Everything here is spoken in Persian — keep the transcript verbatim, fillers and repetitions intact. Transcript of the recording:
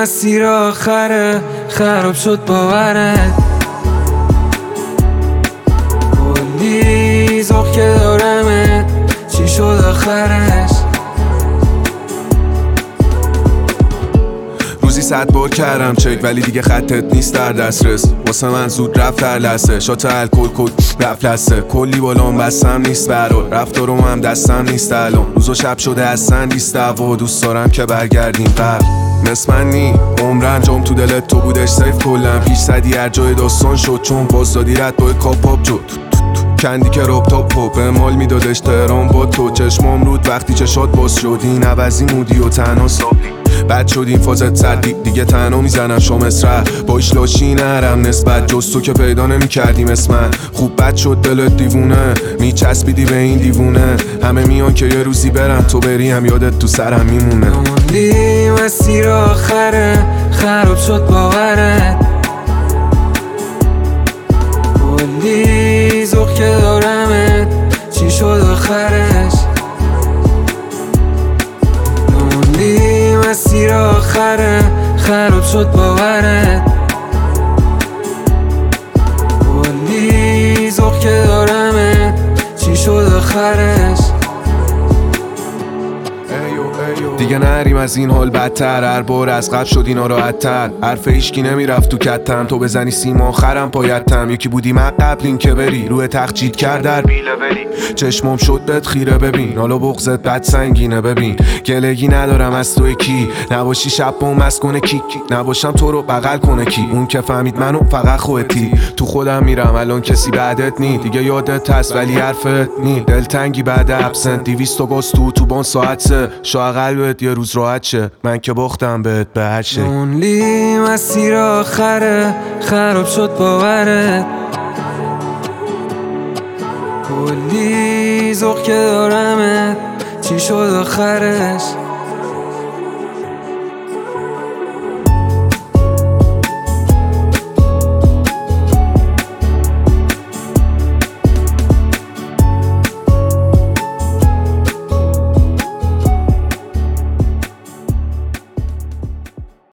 مسیر آخره خراب شد باورت، کلی ذوق که دارمت چی شد آخرش؟ روزی صد بار کردم چک ولی دیگه خطت نیست در دسترس، واسه من زود رفت در لحظه، شات الکل کل رفت لسه، کلی بالام بستم نیست برات، رفتارم هم دستم نیست الان، روز و شب شده اصلا نیست دعوا، دوست دارم که برگردیم قبل مثل من نی عمرن جام تو دلت تو بودش سیف کلم، پیش زدی هر جای داستان شد چون باز دادی رد با کاپاپ شد کندی که راب تا پاپ به مال میدادش تهران با تو، چشمام رود وقتی چشات باز شد این عوضی مودی و تنها سابی بد شد این فازت سردی دیگه تنها میزنم شامس ره باش لاشی نرم نسبت جز تو که پیدا نمی کردیم اسم من خوب بد شد دلت دیوونه میچسبیدی به این دیوونه همه میان که یه روزی برم تو بری هم یادت تو سرم میمونه. نموندی مسیر آخره خراب شد باورت، کلی ذوق که دارمت چی شد آخرش؟ نموندی مسیر آخره خراب شد باورت، کلی ذوق که دارمت چی شد آخرش؟ دیگه نریم از این حال بدتر، هر بار از قبل شد اینا راحت‌تر، حرف هیچکی نمیرفت تو کتم، تو بزنی سیم آخرم پایتم، یکی بودی من قبل این که بری روی تخت چیت کرد در بیلولی چشمام شد بهت خیره ببین حالا بغضت بد سنگینه ببین گلگی ندارم از تو کی نباشی شب با مست کنه کی نباشم تو رو بغل کنه کی اون که فهمید منو فقط خودتی تو خودم میرم الان کسی بعدت نی دیگه یادت هست ولی حرفت نی دلتنگی بعد ابسنت دویست و باز تو تو بان ساعت سه شاید قلبت یه روز راحت شه من که باختم بهت به هر شی. اونلی مسیر آخره خراب شد باورت، کلی ذوق که دارمت چی شد آخرش؟